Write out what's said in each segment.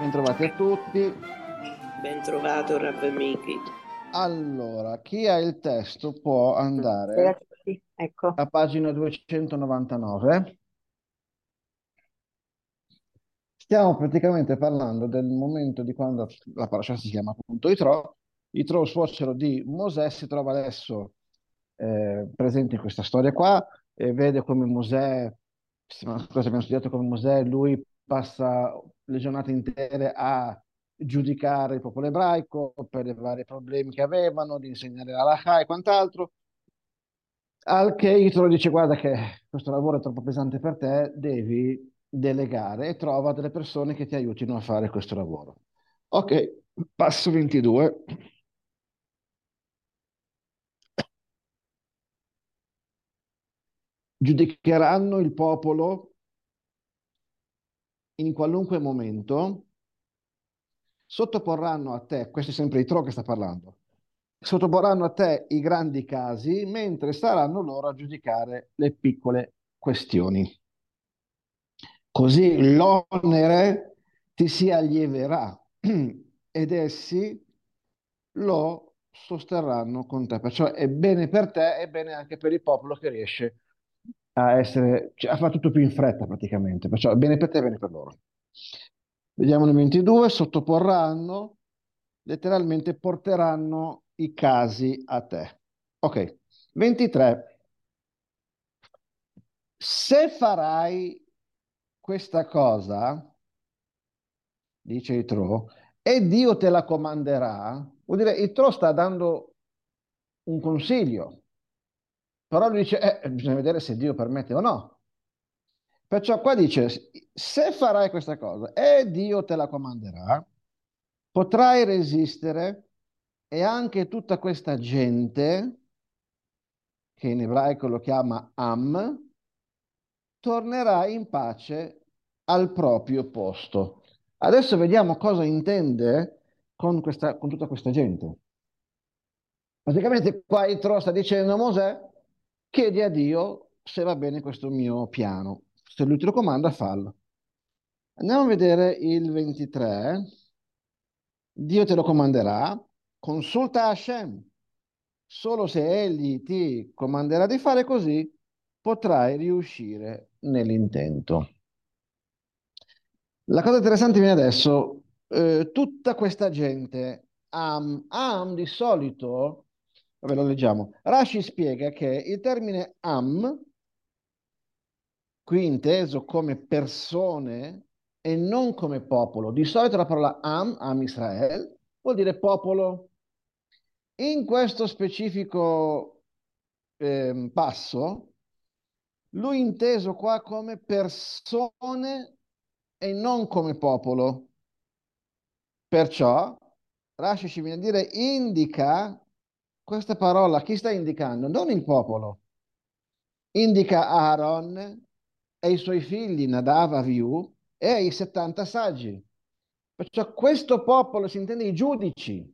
Bentrovati a tutti. Ben trovato, Rav Miki. Allora, chi ha il testo può Buonasera andare a tutti. Ecco, a pagina 299. Stiamo praticamente parlando del momento di quando la parasha si chiama appunto Yitro. Yitro, suocero di Mosè, si trova adesso presente in questa storia qua e vede come Mosè, cosa abbiamo studiato come Mosè, lui passa le giornate intere a giudicare il popolo ebraico per i vari problemi che avevano, di insegnare l'Alakha e quant'altro. Al che Italo dice: Guarda, che questo lavoro è troppo pesante per te, devi delegare e trova delle persone che ti aiutino a fare questo lavoro. Ok, passo 22. Giudicheranno il popolo in qualunque momento, sottoporranno a te, questo è sempre Itro che sta parlando, sottoporranno a te i grandi casi, mentre saranno loro a giudicare le piccole questioni. Così l'onere ti si allieverà ed essi lo sosterranno con te. Perciò è bene per te e bene anche per il popolo che riesce a essere, cioè, a fare tutto più in fretta praticamente. Perciò è bene per te e bene per loro. Vediamo nel 22, sottoporranno, letteralmente porteranno i casi a te. Ok, 23. Se farai questa cosa, dice Itro, e Dio te la comanderà, vuol dire Itro sta dando un consiglio, però lui dice, bisogna vedere se Dio permette o no. Perciò qua dice, se farai questa cosa e Dio te la comanderà, potrai resistere e anche tutta questa gente, che in ebraico lo chiama Am, tornerà in pace al proprio posto. Adesso vediamo cosa intende con tutta questa gente. Praticamente qua Itro sta dicendo a Mosè, chiedi a Dio se va bene questo mio piano. Se lui te lo comanda, fallo. Andiamo a vedere il 23. Dio te lo comanderà, consulta Hashem. Solo se egli ti comanderà di fare così, potrai riuscire nell'intento. La cosa interessante viene adesso. Tutta questa gente, Am di solito, vabbè, lo leggiamo. Rashi spiega che il termine Am, qui inteso come persone e non come popolo, di solito la parola Am Israel, vuol dire popolo. In questo specifico passo, lui inteso qua come persone e non come popolo. Perciò Rashi ci viene a dire indica questa parola, chi sta indicando? Non il popolo, indica Aaron e i suoi figli Nadav, Avihu e i 70 saggi. Perciò questo popolo si intende i giudici,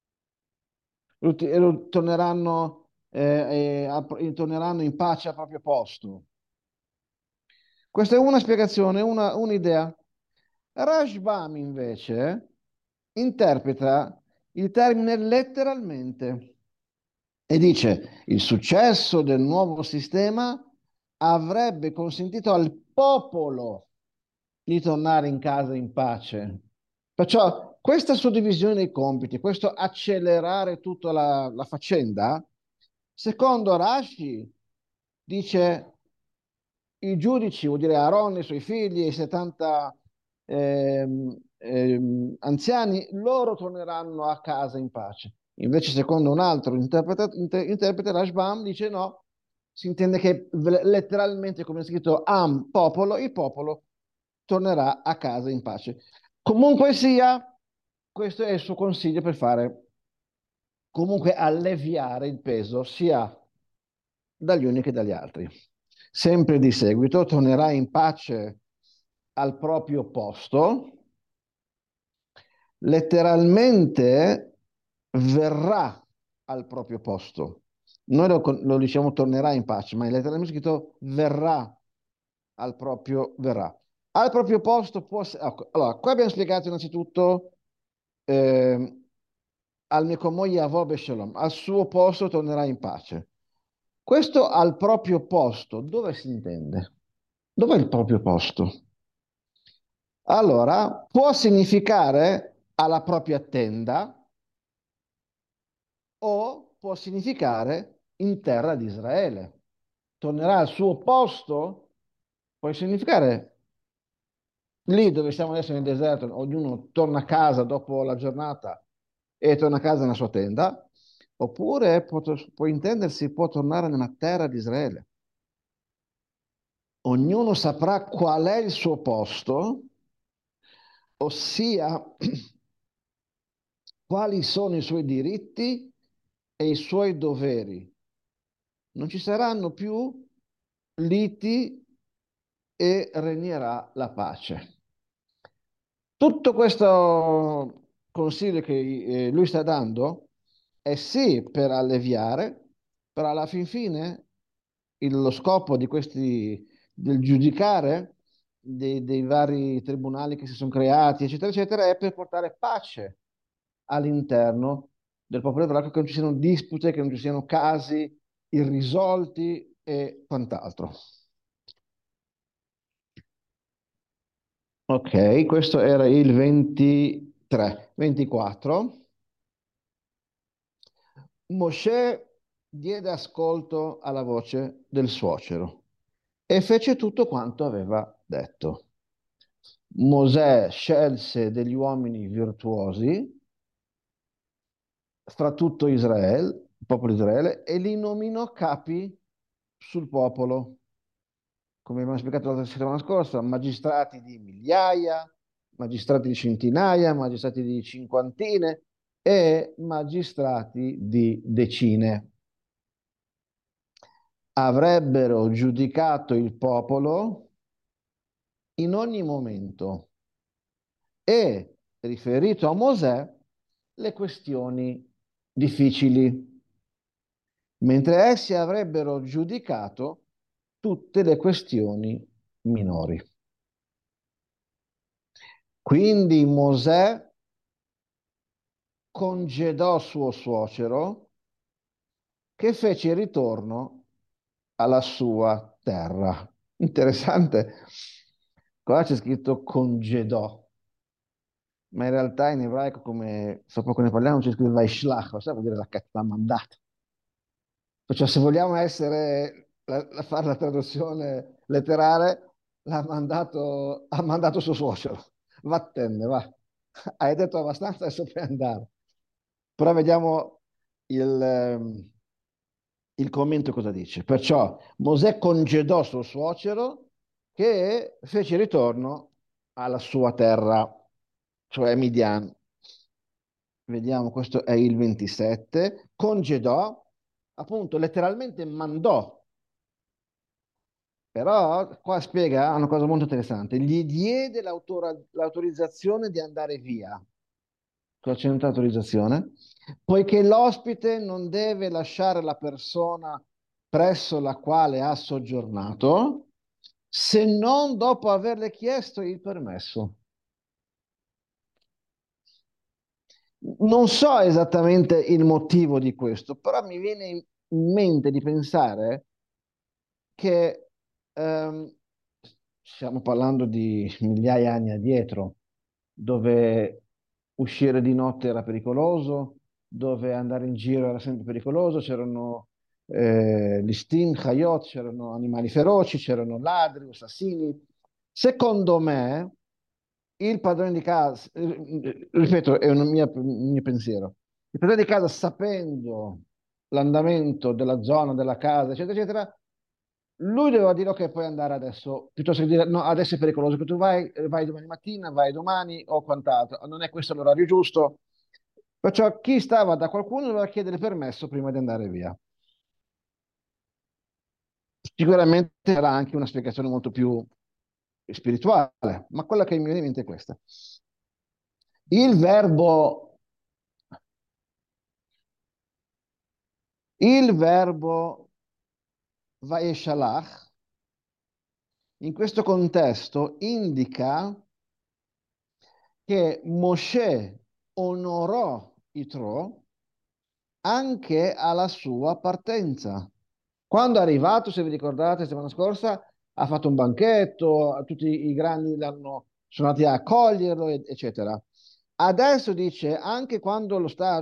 torneranno in pace al proprio posto. Questa è una spiegazione, un'idea. Rashbam invece interpreta il termine letteralmente e dice il successo del nuovo sistema avrebbe consentito al popolo di tornare in casa in pace. Perciò questa suddivisione dei compiti, questo accelerare tutta la faccenda, secondo Rashi, dice i giudici, vuol dire Aaron, i suoi figli, i 70 anziani, loro torneranno a casa in pace. Invece, secondo un altro interprete Rashbam, dice no, si intende che letteralmente, come è scritto, Am, popolo, il popolo tornerà a casa in pace. Comunque sia, questo è il suo consiglio per fare, comunque alleviare il peso sia dagli uni che dagli altri. Sempre di seguito tornerà in pace al proprio posto, letteralmente verrà al proprio posto. Noi lo diciamo tornerà in pace, ma è letteralmente scritto verrà al proprio verrà. Al proprio posto può... ecco, allora, qua abbiamo spiegato innanzitutto ehm, al mio moglie Avob e Shalom, al suo posto tornerà in pace. Questo al proprio posto, dove si intende? Dov'è il proprio posto? Allora, può significare alla propria tenda o può significare in terra di Israele. Tornerà al suo posto, può significare lì dove siamo adesso nel deserto, ognuno torna a casa dopo la giornata e torna a casa nella sua tenda, oppure può intendersi, può tornare nella terra di Israele. Ognuno saprà qual è il suo posto, ossia quali sono i suoi diritti e i suoi doveri. Non ci saranno più liti e regnerà la pace. Tutto questo consiglio che lui sta dando è sì per alleviare, però alla fin fine lo scopo di questi, del giudicare dei vari tribunali che si sono creati, eccetera, eccetera, è per portare pace all'interno del popolo ebraico, che non ci siano dispute, che non ci siano casi irrisolti e quant'altro. Ok, questo era il 23. 24. Mosè diede ascolto alla voce del suocero e fece tutto quanto aveva detto. Mosè scelse degli uomini virtuosi fra tutto Israele, il popolo di Israele, e li nominò capi sul popolo, come abbiamo spiegato la settimana scorsa, magistrati di migliaia, magistrati di centinaia, magistrati di cinquantine e magistrati di decine. Avrebbero giudicato il popolo in ogni momento e riferito a Mosè le questioni difficili, mentre essi avrebbero giudicato tutte le questioni minori. Quindi Mosè congedò suo suocero che fece ritorno alla sua terra. Interessante. Qua c'è scritto congedò, ma in realtà in ebraico, come so poco ne parliamo, c'è scritto Vaishlach, sai, vuol dire l'ha mandato. Perciò se vogliamo essere, fare la traduzione letterale, ha mandato suo suocero. Vattene, va. Hai detto abbastanza, adesso puoi andare. Però vediamo il commento cosa dice. Perciò Mosè congedò suo suocero che fece ritorno alla sua terra, cioè Midian. Vediamo, questo è il 27. Congedò, appunto, letteralmente mandò. Però qua spiega una cosa molto interessante. Gli diede l'autorizzazione di andare via. Cosa c'entra l'autorizzazione? Poiché l'ospite non deve lasciare la persona presso la quale ha soggiornato se non dopo averle chiesto il permesso. Non so esattamente il motivo di questo, però mi viene in mente di pensare che stiamo parlando di migliaia di anni addietro, dove uscire di notte era pericoloso, dove andare in giro era sempre pericoloso, c'erano gli stim, chayot, c'erano animali feroci, c'erano ladri, assassini. Secondo me, il padrone di casa, ripeto, è un mio pensiero, il padrone di casa, sapendo l'andamento della zona, della casa, eccetera, eccetera, lui doveva dire ok, puoi andare adesso, piuttosto che dire no, adesso è pericoloso che tu vai, vai domani mattina, vai domani o quant'altro. Non è questo l'orario giusto. Perciò chi stava da qualcuno doveva chiedere permesso prima di andare via. Sicuramente era anche una spiegazione molto più spirituale, ma quella che mi viene in mente è questa. Il verbo, il verbo Vaeshalach in questo contesto indica che Mosè onorò Yitro anche alla sua partenza. Quando è arrivato, se vi ricordate, settimana scorsa, ha fatto un banchetto, tutti i grandi sono andati a accoglierlo, eccetera. Adesso dice, anche quando lo sta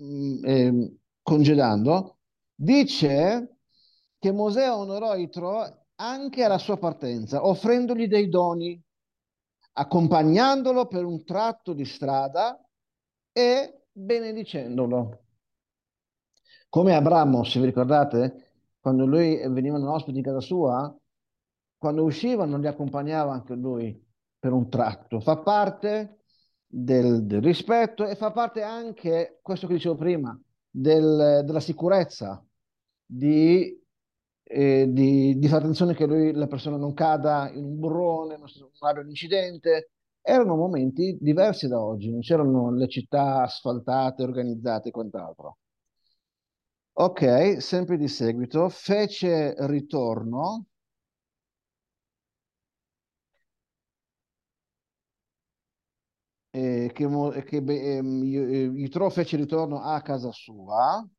congedando, dice che Mosè onorò Itro anche alla sua partenza, offrendogli dei doni, accompagnandolo per un tratto di strada e benedicendolo. Come Abramo, se vi ricordate, quando lui venivano ospiti in casa sua, quando uscivano li accompagnava anche lui per un tratto. Fa parte del rispetto e fa parte anche, questo che dicevo prima, della sicurezza, di fare attenzione che la persona non cada in un burrone, non abbia un incidente. Erano momenti diversi da oggi, non c'erano le città asfaltate, organizzate e quant'altro. Ok, sempre di seguito, fece ritorno, Yitro fece ritorno a casa sua.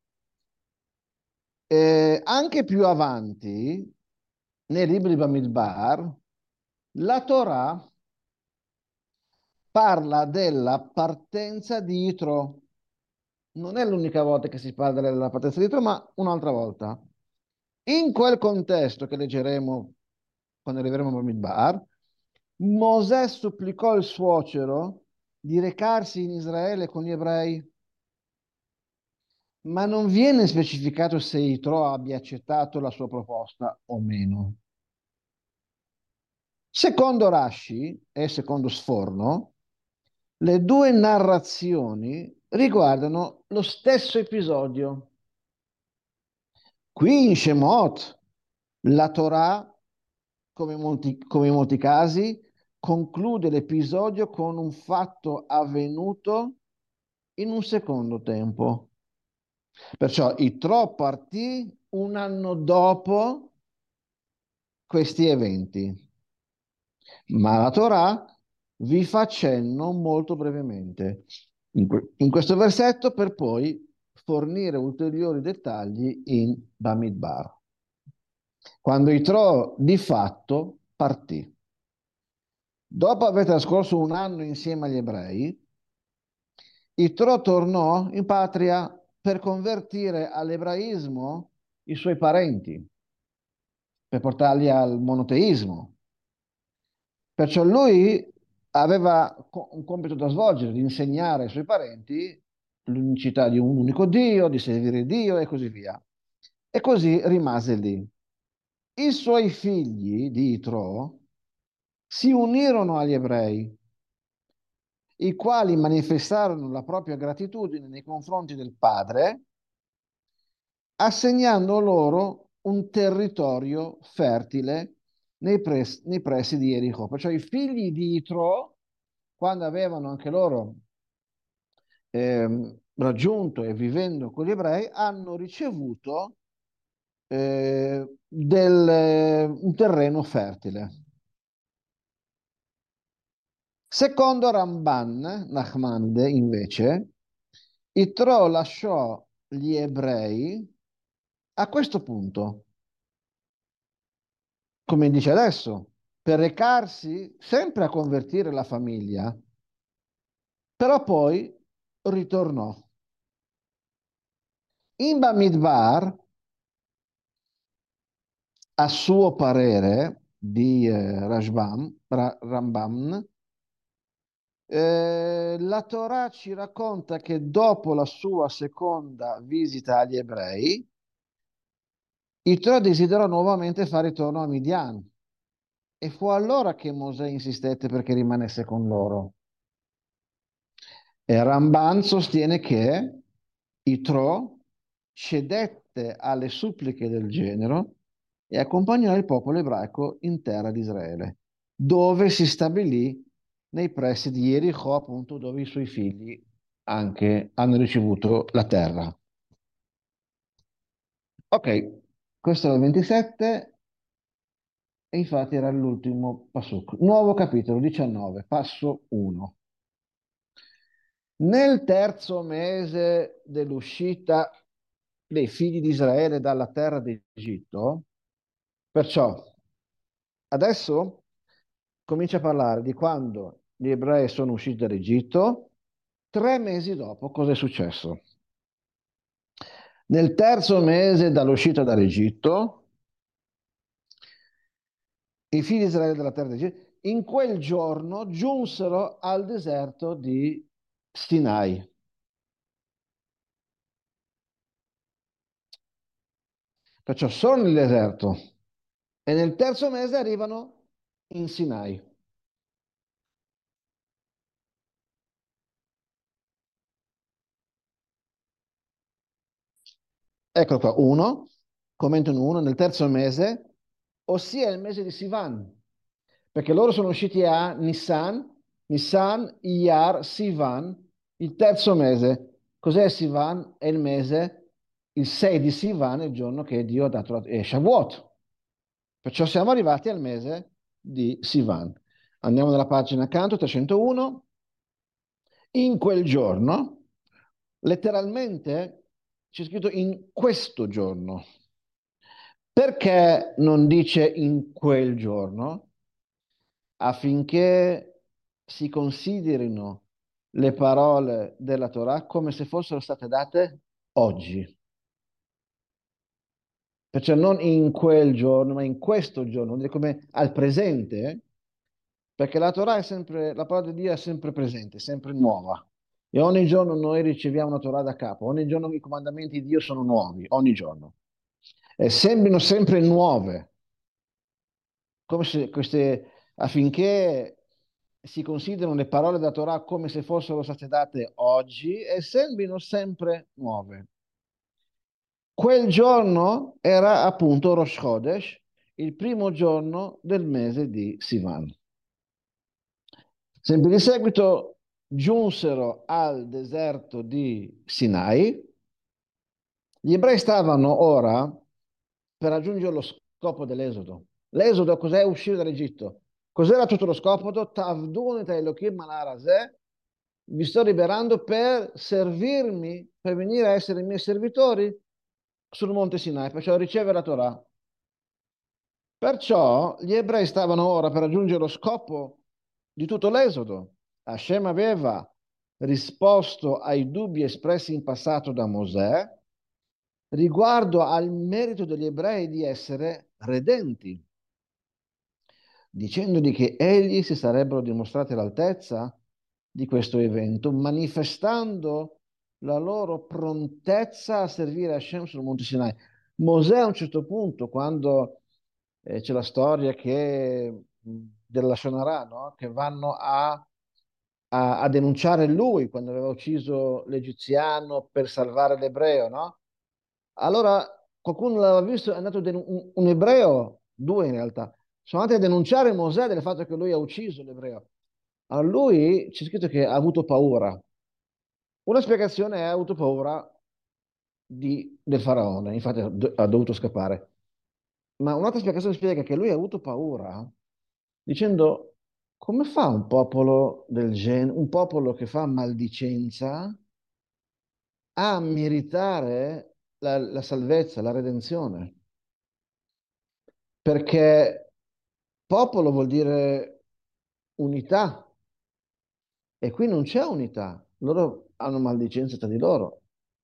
Anche più avanti, nei libri di Bamidbar, la Torah parla della partenza di Yitro. Non è l'unica volta che si parla della partenza di Yitro, ma un'altra volta. In quel contesto che leggeremo quando arriveremo a Bamidbar, Mosè supplicò il suocero di recarsi in Israele con gli ebrei, ma non viene specificato se Yitro abbia accettato la sua proposta o meno. Secondo Rashi e secondo Sforno, le due narrazioni riguardano lo stesso episodio. Qui in Shemot, la Torah, come in molti casi, conclude l'episodio con un fatto avvenuto in un secondo tempo. Perciò Yitro partì un anno dopo questi eventi, ma la Torah vi fa cenno molto brevemente in questo versetto per poi fornire ulteriori dettagli in Bamidbar. Quando Yitro di fatto partì. Dopo aver trascorso un anno insieme agli ebrei, Yitro tornò in patria per convertire all'ebraismo i suoi parenti, per portarli al monoteismo. Perciò lui aveva un compito da svolgere, di insegnare ai suoi parenti l'unicità di un unico Dio, di servire Dio e così via. E così rimase lì. I suoi figli di Itro si unirono agli ebrei, i quali manifestarono la propria gratitudine nei confronti del padre, assegnando loro un territorio fertile nei pressi di Erico. Perciò i figli di Itro, quando avevano anche loro raggiunto e vivendo con gli ebrei, hanno ricevuto un terreno fertile. Secondo Ramban, Nachmande, invece, Yitro lasciò gli ebrei a questo punto, come dice adesso, per recarsi sempre a convertire la famiglia, però poi ritornò. In Bamidbar, a suo parere, di Rambam, la Torah ci racconta che dopo la sua seconda visita agli ebrei, Yitro desiderò nuovamente fare ritorno a Midian e fu allora che Mosè insistette perché rimanesse con loro. E Ramban sostiene che Yitro cedette alle suppliche del genero e accompagnò il popolo ebraico in terra di Israele, dove si stabilì nei pressi di Jericho, appunto, dove i suoi figli anche hanno ricevuto la terra. Ok, questo è il 27. E infatti era l'ultimo pasuk. Nuovo capitolo 19, passo 1. Nel terzo mese dell'uscita dei figli di Israele dalla terra d'Egitto, perciò adesso comincia a parlare di quando gli ebrei sono usciti dall'Egitto, 3 mesi dopo cosa è successo. Nel terzo mese dall'uscita dall'Egitto, i figli di Israele dalla terra d'Egitto, in quel giorno giunsero al deserto di Sinai. Perciò sono nel deserto e nel terzo mese arrivano in Sinai. Eccolo qua, uno, commentano uno, nel terzo mese, ossia il mese di Sivan, perché loro sono usciti a Nissan, Nissan, Iyar, Sivan, il terzo mese. Cos'è Sivan? È il mese, il 6 di Sivan è il giorno che Dio ha dato Shavuot. Perciò siamo arrivati al mese di Sivan. Andiamo nella pagina accanto, 301. In quel giorno, letteralmente c'è scritto in questo giorno. Perché non dice in quel giorno? Affinché si considerino le parole della Torah come se fossero state date oggi. Perciò non in quel giorno, ma in questo giorno, vuol dire come al presente, perché la Torah è sempre, la parola di Dio è sempre presente, sempre nuova. E ogni giorno noi riceviamo una Torah da capo, ogni giorno i comandamenti di Dio sono nuovi, ogni giorno. E sembrino sempre nuove, come se queste, affinché si considerano le parole della Torah come se fossero state date oggi e sembrino sempre nuove. Quel giorno era appunto Rosh Chodesh, il primo giorno del mese di Sivan. Sempre di seguito giunsero al deserto di Sinai. Gli ebrei stavano ora per raggiungere lo scopo dell'Esodo. L'Esodo cos'è? Uscire dall'Egitto. Cos'era tutto lo scopo? Tavdun et Elohim al-Arazeh. Vi sto liberando per servirmi, per venire a essere i miei servitori sul monte Sinai, perciò ricevere la Torah. Perciò gli ebrei stavano ora per raggiungere lo scopo di tutto l'Esodo. Hashem aveva risposto ai dubbi espressi in passato da Mosè riguardo al merito degli ebrei di essere redenti, dicendogli che egli si sarebbero dimostrati all'altezza di questo evento, manifestando la loro prontezza a servire Hashem sul Monte Sinai. Mosè a un certo punto, quando c'è la storia della Shonarah, no? Che vanno a denunciare lui quando aveva ucciso l'egiziano per salvare l'ebreo, no? Allora qualcuno l'aveva visto, è andato un ebreo, due in realtà, sono andati a denunciare Mosè del fatto che lui ha ucciso l'ebreo. Allora lui c'è scritto che ha avuto paura. Una spiegazione è ha avuto paura del faraone, infatti ha dovuto scappare. Ma un'altra spiegazione spiega che lui ha avuto paura dicendo come fa un popolo del genere, un popolo che fa maldicenza, a meritare la salvezza, la redenzione? Perché popolo vuol dire unità e qui non c'è unità. Loro hanno maldicenza tra di loro.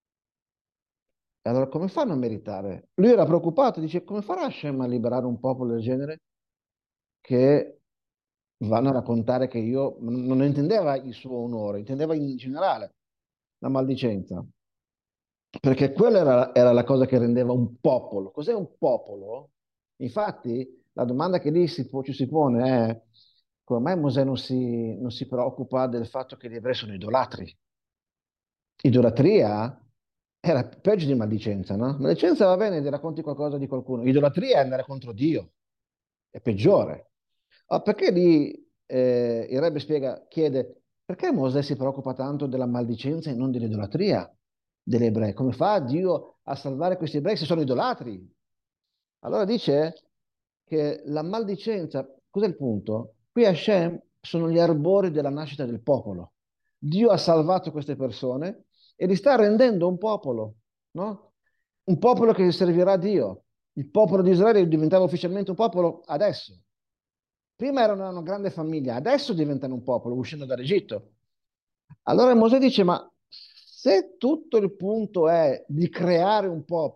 E allora come fanno a meritare? Lui era preoccupato, dice come farà Hashem a liberare un popolo del genere che vanno a raccontare che io non intendeva il suo onore, intendeva in generale la maldicenza. Perché quella era la cosa che rendeva un popolo. Cos'è un popolo? Infatti, la domanda che lì ci si pone è come mai Mosè non si preoccupa del fatto che gli ebrei sono idolatri? Idolatria era peggio di maldicenza, no? Maldicenza va bene, ti racconti qualcosa di qualcuno. Idolatria è andare contro Dio, è peggiore. Perché lì il Rebbe chiede perché Mosè si preoccupa tanto della maldicenza e non dell'idolatria degli ebrei? Come fa Dio a salvare questi ebrei se sono idolatri? Allora dice che la maldicenza, cos'è il punto? Qui Hashem sono gli arbori della nascita del popolo. Dio ha salvato queste persone e li sta rendendo un popolo, no? Un popolo che servirà a Dio. Il popolo di Israele diventava ufficialmente un popolo adesso. Prima erano una grande famiglia, adesso diventano un popolo uscendo dall'Egitto. Allora Mosè dice, ma se tutto il punto è di creare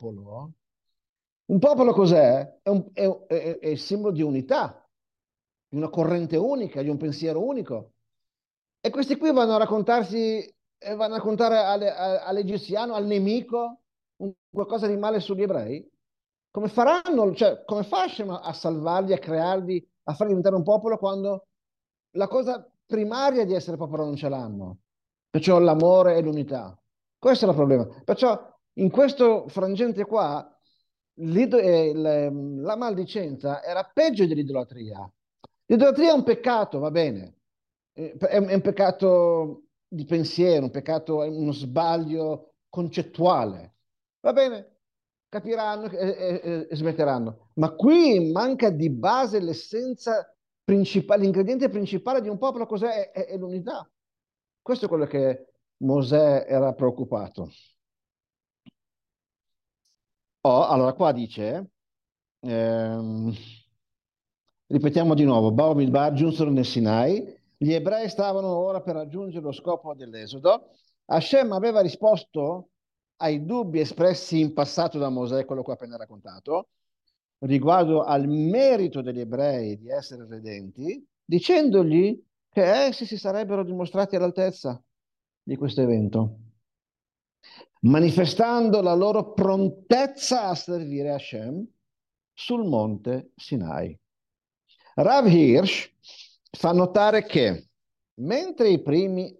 un popolo cos'è? È il simbolo di unità, di una corrente unica, di un pensiero unico. E questi qui vanno a raccontarsi, vanno a raccontare all'egiziano, al nemico, qualcosa di male sugli ebrei? Come faranno, cioè, come fa Hashem a salvarli, a crearli, a farli diventare un popolo quando la cosa primaria di essere popolo non ce l'hanno? Perciò l'amore e l'unità. Questo è il problema. Perciò in questo frangente qua la maldicenza era peggio dell'idolatria. L'idolatria è un peccato, va bene, è un peccato di pensiero, un peccato, è uno sbaglio concettuale. Va bene, capiranno e smetteranno. Ma qui manca di base l'essenza principale, l'ingrediente principale di un popolo, cos'è? È l'unità. Questo è quello che Mosè era preoccupato. Oh, allora qua dice, ehm, ripetiamo di nuovo, Bao Midbar giunsero nel Sinai, gli ebrei stavano ora per raggiungere lo scopo dell'Esodo. Hashem aveva risposto ai dubbi espressi in passato da Mosè, quello che ho appena raccontato, riguardo al merito degli ebrei di essere redenti, dicendogli che essi si sarebbero dimostrati all'altezza di questo evento, manifestando la loro prontezza a servire Hashem sul monte Sinai. Rav Hirsch fa notare che mentre i primi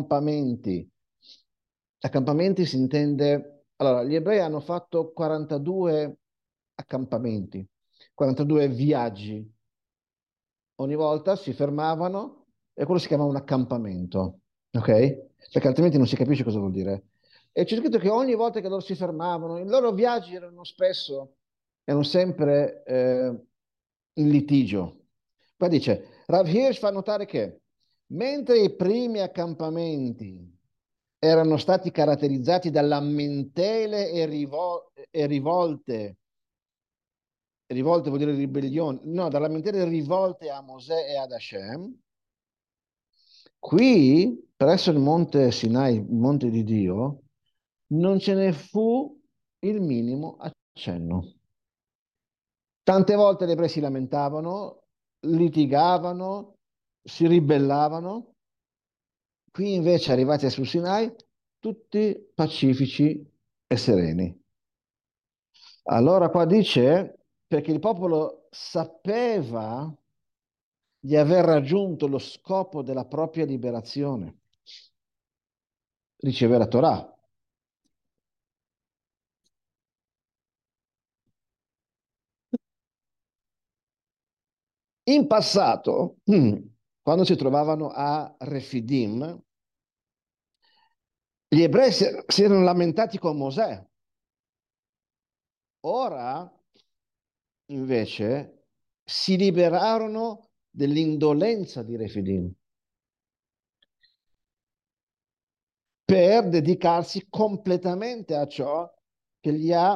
accampamenti si intende, allora gli ebrei hanno fatto 42 accampamenti, 42 viaggi, ogni volta si fermavano e quello si chiama un accampamento, ok? Perché altrimenti non si capisce cosa vuol dire. E c'è scritto che ogni volta che loro si fermavano, i loro viaggi erano sempre in litigio. Qua dice, Rav Hirsch fa notare che mentre i primi accampamenti erano stati caratterizzati da lamentele e rivolte vuol dire ribellione, no, da lamentele e rivolte a Mosè e ad Hashem, qui, presso il monte Sinai, il monte di Dio, non ce ne fu il minimo accenno. Tante volte gli ebrei si lamentavano, litigavano, si ribellavano. Qui invece, arrivati sul Sinai, tutti pacifici e sereni. Allora qua dice, perché il popolo sapeva di aver raggiunto lo scopo della propria liberazione, ricevere la Torah. In passato, quando si trovavano a Refidim, gli ebrei si erano lamentati con Mosè. Ora, invece, si liberarono dell'indolenza di Refidim per dedicarsi completamente a ciò che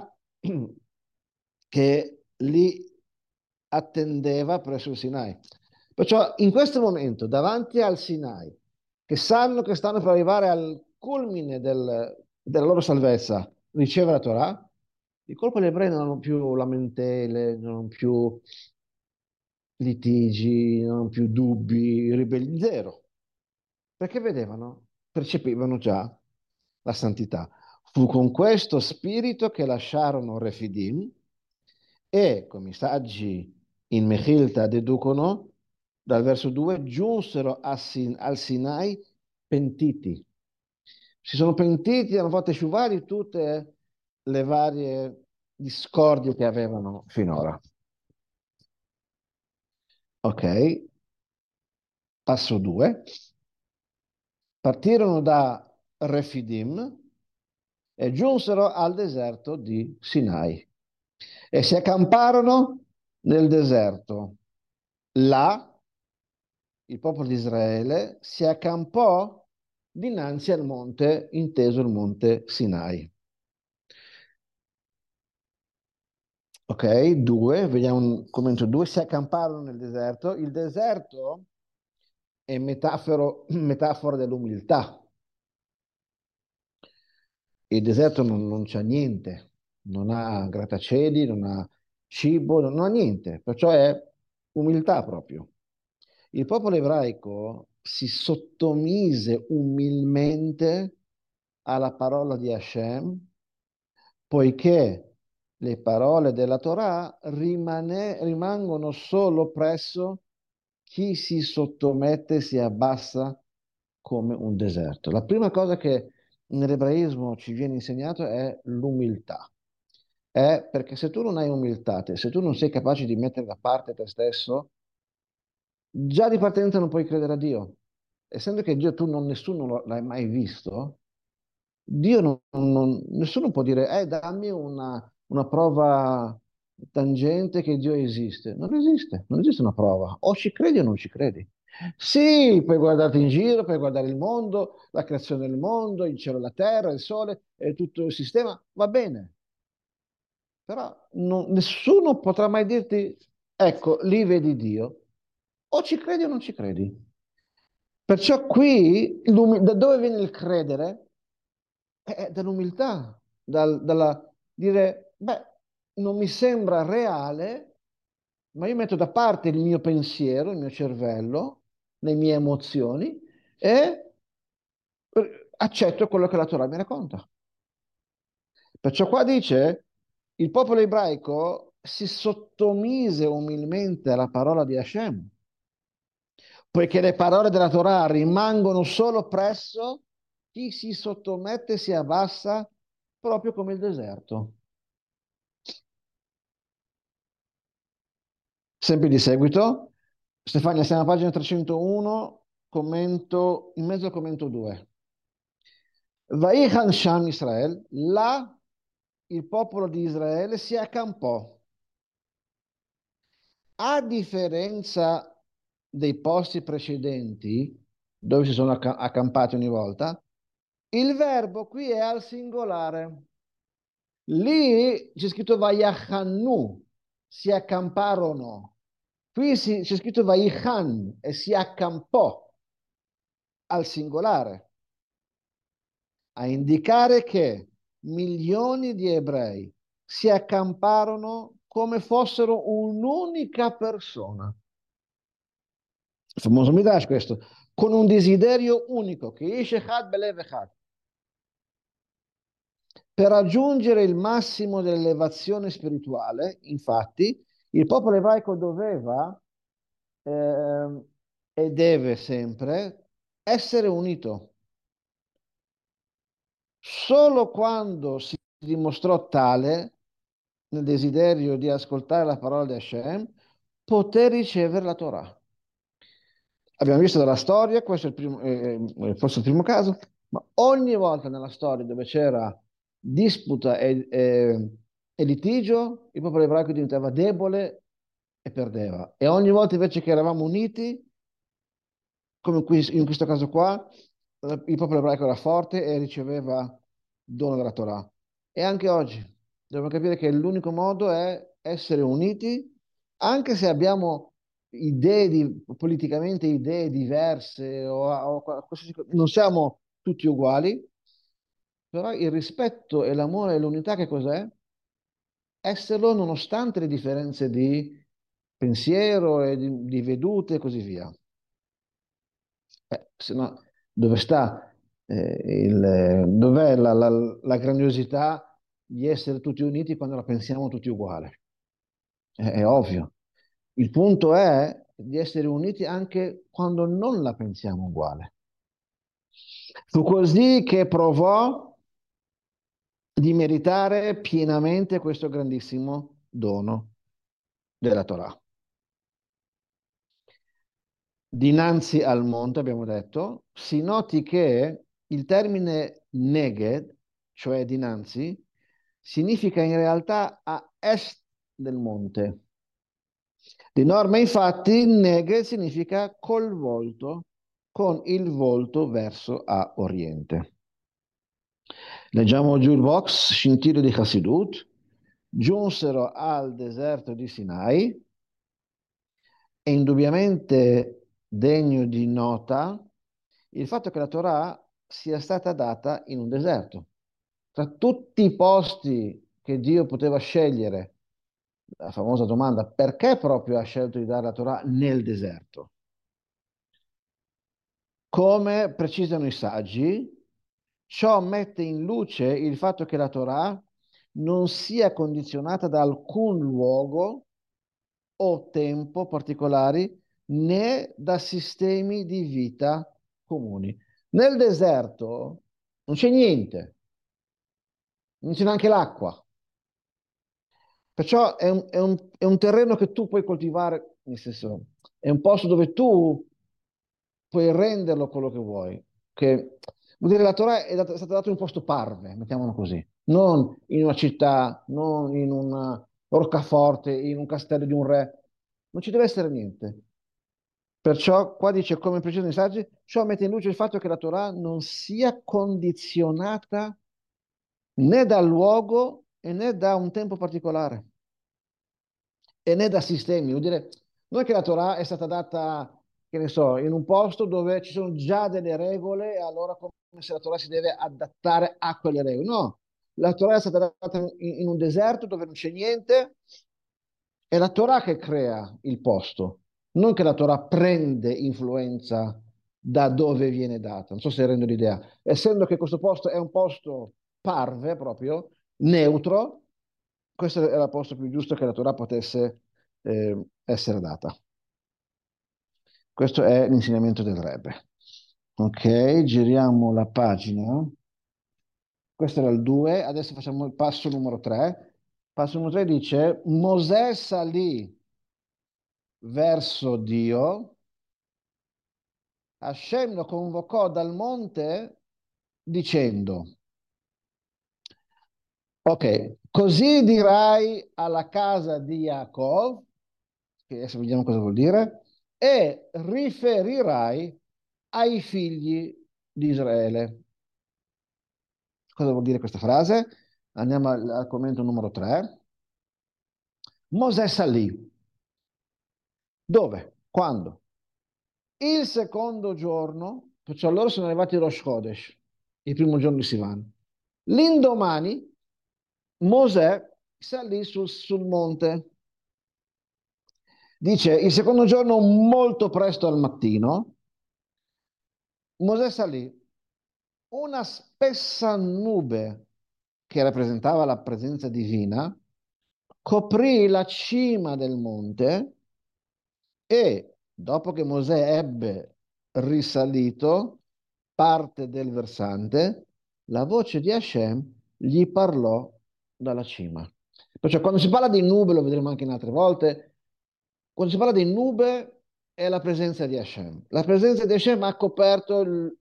che li attendeva presso il Sinai. Perciò in questo momento, davanti al Sinai, che sanno che stanno per arrivare al culmine della loro salvezza, riceve la Torah, il colpo degli ebrei non hanno più lamentele, non hanno più litigi, non hanno più dubbi, ribelli, zero, perché vedevano, percepivano già la santità. Fu con questo spirito che lasciarono Refidim e, come i saggi in Mechilta deducono, dal verso 2, giunsero al Sinai pentiti. Si sono pentiti, hanno fatto sciuvare tutte le varie discordie che avevano finora. Ok, passo 2. Partirono da Refidim e giunsero al deserto di Sinai e si accamparono nel deserto. Là il popolo di Israele si accampò dinanzi al monte, inteso il monte Sinai. Ok, due, vediamo un commento due, si accamparono nel deserto. Il deserto è metafora dell'umiltà. Il deserto non c'ha niente, non ha grattacieli, non ha cibo, non ha niente, perciò è umiltà proprio. Il popolo ebraico si sottomise umilmente alla parola di Hashem, poiché le parole della Torah rimangono solo presso chi si sottomette, si abbassa come un deserto. La prima cosa che nell'ebraismo ci viene insegnato è l'umiltà. È perché se tu non hai umiltà, se tu non sei capace di mettere da parte te stesso, già di partenza non puoi credere a Dio. Essendo che Dio tu non, nessuno l'hai mai visto, Dio nessuno può dire, dammi una prova tangente che Dio esiste. Non esiste una prova. O ci credi o non ci credi. Sì, puoi guardarti in giro, puoi guardare il mondo, la creazione del mondo, il cielo, la terra, il sole e tutto il sistema, va bene. Però nessuno potrà mai dirti, ecco, lì vedi Dio. O ci credi o non ci credi. Perciò qui, da dove viene il credere? È dall'umiltà, dalla dire, beh, non mi sembra reale, ma io metto da parte il mio pensiero, il mio cervello, le mie emozioni e accetto quello che la Torah mi racconta. Perciò qua dice, il popolo ebraico si sottomise umilmente alla parola di Hashem, poiché le parole della Torah rimangono solo presso chi si sottomette e si abbassa proprio come il deserto. Sempre di seguito, Stefania, siamo a pagina 301, commento, in mezzo al commento 2. Vaichan Sham Israel, là il popolo di Israele si accampò. A differenza dei posti precedenti, dove si sono accampati ogni volta, il verbo qui è al singolare. Lì c'è scritto Vayachannu, si accamparono. Qui c'è scritto Vaichan e si accampò al singolare, a indicare che milioni di ebrei si accamparono come fossero un'unica persona. Il famoso Midrash questo, con un desiderio unico, che Ish Echad Belev Echad. Per raggiungere il massimo dell'elevazione spirituale, infatti, il popolo ebraico doveva ehm, e deve sempre essere unito. Solo quando si dimostrò tale, nel desiderio di ascoltare la parola di Hashem, poté ricevere la Torah. Abbiamo visto dalla storia, questo è forse il primo caso, ma ogni volta nella storia dove c'era disputa e litigio, il popolo ebraico diventava debole e perdeva. E ogni volta invece che eravamo uniti, come in questo caso qua, il popolo ebraico era forte e riceveva il dono della Torah. E anche oggi dobbiamo capire che l'unico modo è essere uniti, anche se abbiamo politicamente idee diverse non siamo tutti uguali, però il rispetto e l'amore e l'unità che cos'è? Esserlo nonostante le differenze di pensiero e di vedute e così via. Se no, dove sta, dov'è la grandiosità di essere tutti uniti quando la pensiamo tutti uguali? È ovvio. Il punto è di essere uniti anche quando non la pensiamo uguale. Fu così che provò di meritare pienamente questo grandissimo dono della Torah. Dinanzi al monte, abbiamo detto, si noti che il termine neged, cioè dinanzi, significa in realtà a est del monte. Di norma, infatti, neghe significa col volto, con il volto verso a oriente. Leggiamo giù il box, scintille di Hassidut. Giunsero al deserto di Sinai. È indubbiamente degno di nota il fatto che la Torah sia stata data in un deserto. Tra tutti i posti che Dio poteva scegliere, la famosa domanda, perché proprio ha scelto di dare la Torah nel deserto? Come precisano i saggi, ciò mette in luce il fatto che la Torah non sia condizionata da alcun luogo o tempo particolari né da sistemi di vita comuni. Nel deserto non c'è niente, non c'è neanche l'acqua. Perciò è un terreno che tu puoi coltivare, nel senso, è un posto dove tu puoi renderlo quello che vuoi. Che, vuol dire la Torah è stata data in un posto parve, mettiamolo così, non in una città, non in una roccaforte, in un castello di un re. Non ci deve essere niente. Perciò qua dice, come precisano i saggi, ciò mette in luce il fatto che la Torah non sia condizionata né dal luogo e né da un tempo particolare e né da sistemi. Vuol dire, non è che la Torah è stata data, che ne so, in un posto dove ci sono già delle regole e allora come se la Torah si deve adattare a quelle regole. No, la Torah è stata data in un deserto dove non c'è niente, è la Torah che crea il posto, non che la Torah prende influenza da dove viene data. Non so se rendo l'idea. Essendo che questo posto è un posto parve proprio, neutro, questo era il posto più giusto che la Torah potesse essere data. Questo è l'insegnamento del Rebbe. Ok, giriamo la pagina. Questo era il 2, adesso facciamo il passo numero 3. Passo numero 3 dice, Mosè salì verso Dio, Hashem lo convocò dal monte dicendo, ok, così dirai alla casa di Yaakov, che adesso vediamo cosa vuol dire, e riferirai ai figli di Israele. Cosa vuol dire questa frase? Andiamo al commento numero 3. Mosè salì. Dove? Quando? Il secondo giorno, perciò loro sono arrivati a Rosh Chodesh, il primo giorno di Sivan. L'indomani Mosè salì sul monte. Dice, il secondo giorno molto presto al mattino, Mosè salì, una spessa nube che rappresentava la presenza divina, coprì la cima del monte e dopo che Mosè ebbe risalito parte del versante, la voce di Hashem gli parlò dalla cima. Perciò quando si parla di nube, lo vedremo anche in altre volte, quando si parla di nube è la presenza di Hashem. La presenza di Hashem ha coperto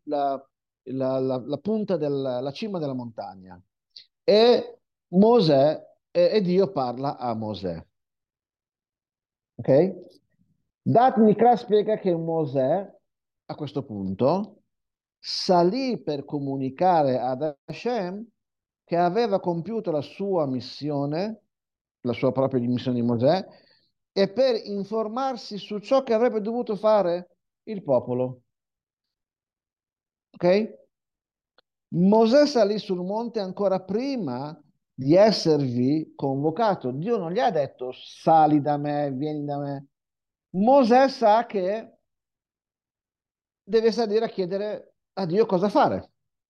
la punta la cima della montagna e Mosè e Dio parla a Mosè. Ok? Dat Mikra spiega che Mosè a questo punto salì per comunicare ad Hashem che aveva compiuto la sua missione, la sua propria missione di Mosè, e per informarsi su ciò che avrebbe dovuto fare il popolo. Ok? Mosè salì sul monte ancora prima di esservi convocato. Dio non gli ha detto sali da me, vieni da me. Mosè sa che deve salire a chiedere a Dio cosa fare.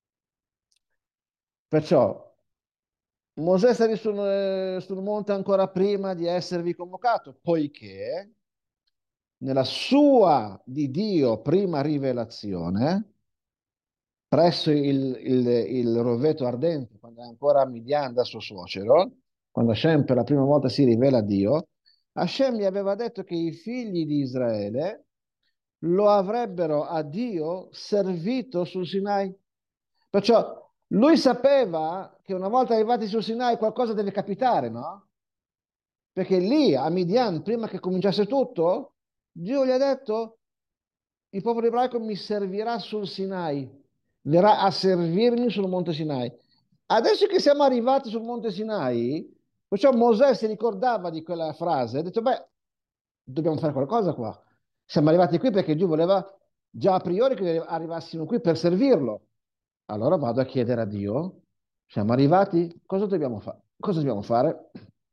Perciò Mosè salì sul monte ancora prima di esservi convocato, poiché nella sua di Dio prima rivelazione, presso il roveto ardente, quando è ancora Midian da suo suocero, quando Hashem per la prima volta si rivela a Dio, Hashem gli aveva detto che i figli di Israele lo avrebbero a Dio servito sul Sinai. Perciò lui sapeva che una volta arrivati sul Sinai qualcosa deve capitare, no? Perché lì a Midian, prima che cominciasse tutto, Dio gli ha detto, il popolo ebraico mi servirà sul Sinai, verrà a servirmi sul Monte Sinai. Adesso che siamo arrivati sul Monte Sinai, perciò Mosè si ricordava di quella frase, ha detto, beh, dobbiamo fare qualcosa qua. Siamo arrivati qui perché Dio voleva già a priori che arrivassimo qui per servirlo. Allora vado a chiedere a Dio, siamo arrivati, cosa dobbiamo fare? Cosa dobbiamo fare?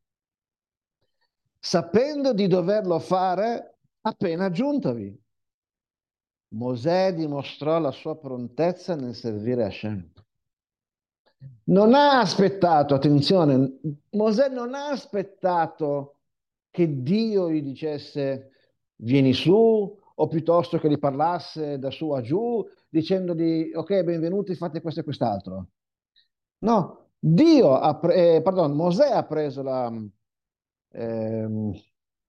Sapendo di doverlo fare appena giuntavi. Mosè dimostrò la sua prontezza nel servire Hashem. Non ha aspettato, attenzione, Mosè non ha aspettato che Dio gli dicesse vieni su, o piuttosto che gli parlasse da su a giù, dicendogli ok, benvenuti, fate questo e quest'altro. No, pardon, Mosè ha preso ehm,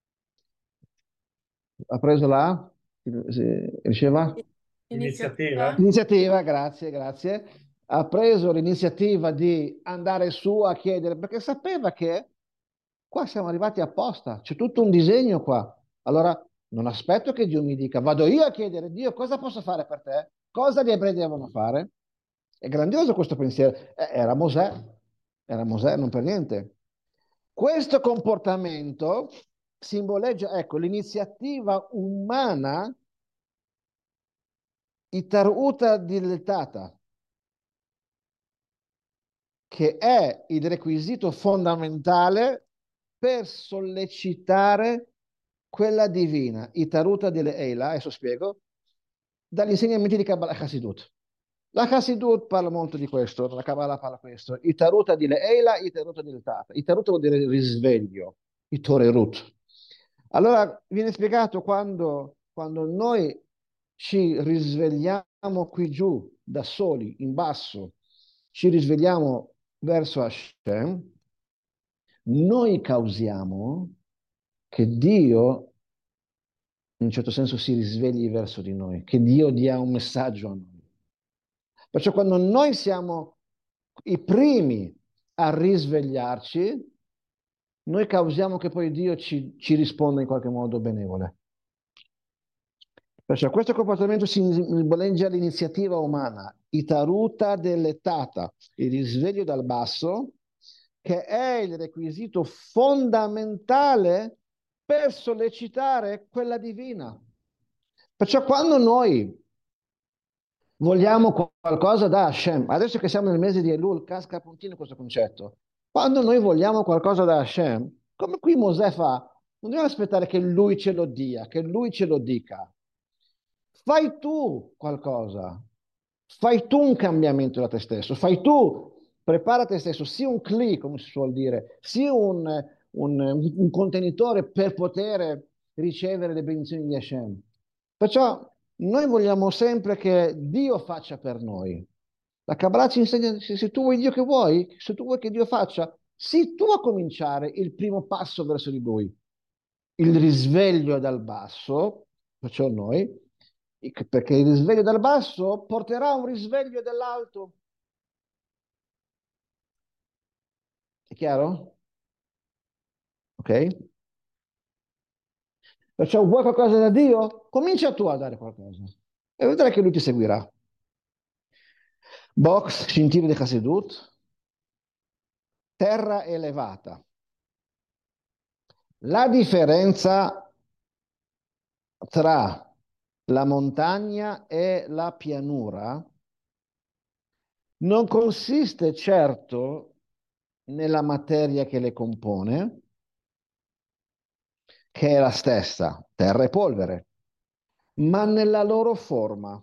ha preso riceva? Iniziativa? Iniziativa, grazie, grazie. Ha preso l'iniziativa di andare su a chiedere, perché sapeva che qua siamo arrivati apposta, c'è tutto un disegno qua. Allora non aspetto che Dio mi dica, vado io a chiedere, Dio, cosa posso fare per te? Cosa gli ebrei devono fare? È grandioso questo pensiero. Era Mosè, non per niente. Questo comportamento simboleggia, ecco, l'iniziativa umana itaruta dilettata, che è il requisito fondamentale per sollecitare quella divina, itaruta dile Eila, adesso spiego, dagli insegnamenti di Kabbalah Hasidut. La Hasidut parla molto di questo, la Kabbalah parla di questo, itaruta dile Eila, itaruta dile Tata. Itaruta vuol dire risveglio, itorerut. Allora viene spiegato quando noi ci risvegliamo qui giù, da soli, in basso, ci risvegliamo verso Hashem, noi causiamo che Dio, in un certo senso, si risvegli verso di noi, che Dio dia un messaggio a noi. Perciò quando noi siamo i primi a risvegliarci, noi causiamo che poi Dio ci risponda in qualche modo benevole. Perciò questo comportamento simboleggia l'iniziativa umana, itaruta dell'etata, il risveglio dal basso, che è il requisito fondamentale per sollecitare quella divina. Perciò quando noi vogliamo qualcosa da Hashem, adesso che siamo nel mese di Elul, casca a puntino questo concetto. Quando noi vogliamo qualcosa da Hashem, come qui Mosè fa, non dobbiamo aspettare che lui ce lo dia, che lui ce lo dica. Fai tu qualcosa, fai tu un cambiamento da te stesso, fai tu, prepara te stesso, sii un click, come si suol dire, sii un contenitore per poter ricevere le benedizioni di Hashem. Perciò noi vogliamo sempre che Dio faccia per noi. La Kabbalah ci insegna, se tu vuoi Dio che vuoi, se tu vuoi che Dio faccia, sii tu a cominciare il primo passo verso di Lui. Il risveglio dal basso, perciò noi, perché il risveglio dal basso porterà a un risveglio dall'alto. È chiaro? Ok? Perciò vuoi qualcosa da Dio? Comincia tu a dare qualcosa e vedrai che Lui ti seguirà. Box, scintille di Hasidut, terra elevata. La differenza tra la montagna e la pianura non consiste certo nella materia che le compone, che è la stessa, terra e polvere, ma nella loro forma.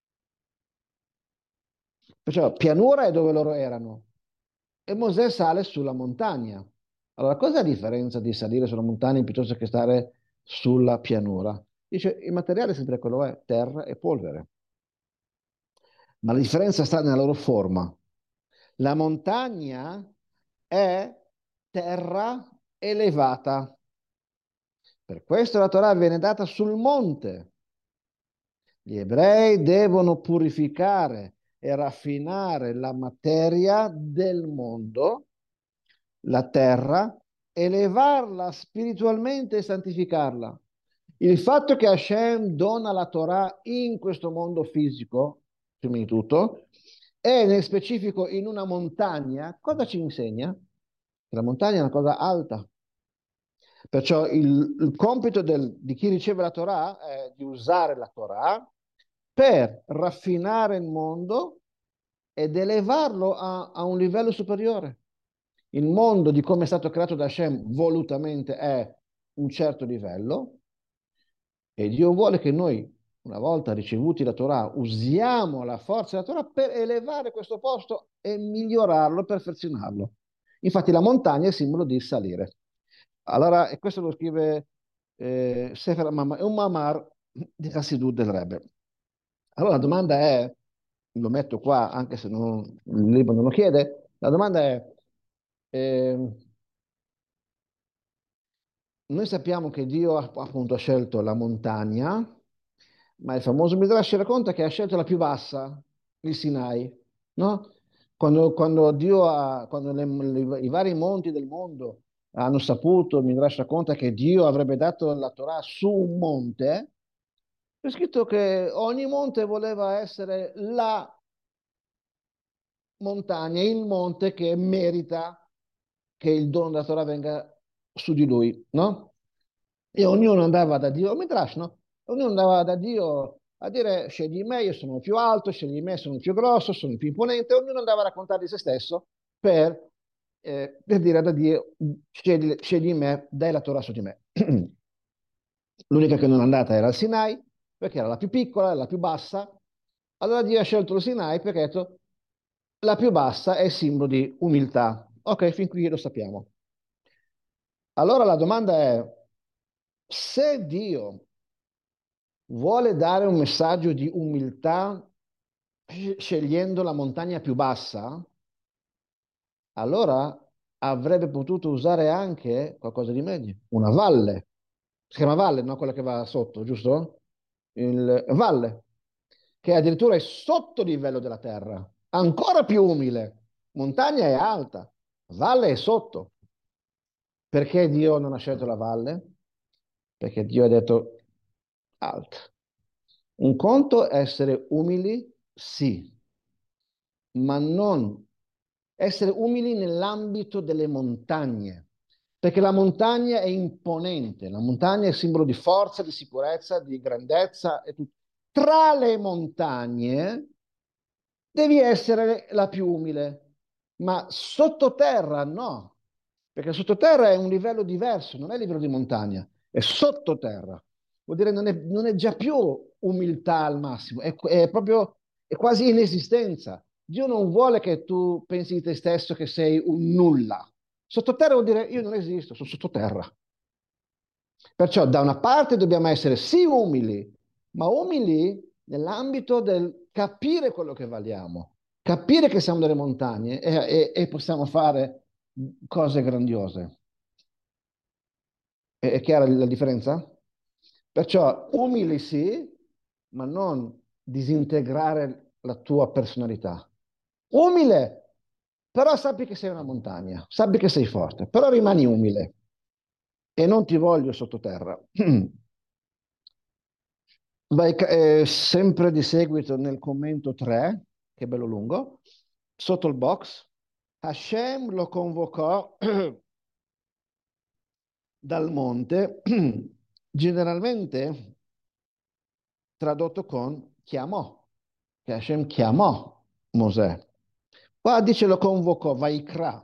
Perciò pianura è dove loro erano e Mosè sale sulla montagna. Allora, cosa è la differenza di salire sulla montagna piuttosto che stare sulla pianura? Dice, il materiale è sempre quello è, terra e polvere, ma la differenza sta nella loro forma. La montagna è terra elevata. Per questo la Torah viene data sul monte. Gli ebrei devono purificare e raffinare la materia del mondo, la terra elevarla spiritualmente e santificarla. Il fatto che Hashem dona la Torah in questo mondo fisico, prima di tutto, e nel specifico in una montagna, cosa ci insegna? Che la montagna è una cosa alta. Perciò il compito di chi riceve la Torah è di usare la Torah per raffinare il mondo ed elevarlo a un livello superiore. Il mondo di come è stato creato da Hashem volutamente è un certo livello e Dio vuole che noi, una volta ricevuti la Torah, usiamo la forza della Torah per elevare questo posto e migliorarlo, perfezionarlo. Infatti la montagna è simbolo di salire. Allora, e questo lo scrive Sefer è un mamar di Hassidut del Rebbe. Allora la domanda è, lo metto qua anche se il libro non lo chiede, la domanda è, eh, noi sappiamo che Dio appunto ha scelto la montagna, ma il famoso Midrash racconta che ha scelto la più bassa, il Sinai, no? Quando i vari monti del mondo hanno saputo, il Midrash racconta che Dio avrebbe dato la Torah su un monte, è scritto che ogni monte voleva essere la montagna, il monte che merita che il dono della Torah venga su di lui, no? E ognuno andava da Dio, Midrash, no? Ognuno andava da Dio a dire scegli me, io sono più alto, scegli me, sono più grosso, sono più imponente, ognuno andava a raccontare di se stesso per dire da Dio scegli me, dai la Torah su di me. L'unica che non è andata era il Sinai, perché era la più piccola, la più bassa. Allora Dio ha scelto il Sinai perché ha detto la più bassa è simbolo di umiltà. Ok, fin qui lo sappiamo. Allora la domanda è, se Dio vuole dare un messaggio di umiltà scegliendo la montagna più bassa, allora avrebbe potuto usare anche qualcosa di meglio, una valle. Si chiama valle, no? Quella che va sotto, giusto? Il valle, che addirittura è sotto il livello della terra, ancora più umile. Montagna è alta, valle è sotto. Perché Dio non ha scelto la valle? Perché Dio ha detto alta. Un conto è essere umili, sì, ma non essere umili nell'ambito delle montagne, perché la montagna è imponente, la montagna è simbolo di forza, di sicurezza, di grandezza e tutto. Tra le montagne devi essere la più umile, ma sottoterra no, perché sottoterra è un livello diverso, non è il livello di montagna, è sottoterra. Vuol dire non è già più umiltà al massimo, è proprio, è quasi inesistenza. Dio non vuole che tu pensi di te stesso che sei un nulla. Sottoterra vuol dire io non esisto, sono sottoterra. Perciò da una parte dobbiamo essere sì umili, ma umili nell'ambito del capire quello che valiamo, capire che siamo delle montagne e possiamo fare cose grandiose. È chiara la differenza? Perciò umili sì, ma non disintegrare la tua personalità. Umile, però sappi che sei una montagna, sappi che sei forte, però rimani umile e non ti voglio sottoterra. Vai, sempre di seguito nel commento 3, che è bello lungo, sotto il box, Hashem lo convocò dal monte, generalmente tradotto con chiamò, che Hashem chiamò Mosè. Qua dice lo convocò, Vaikra.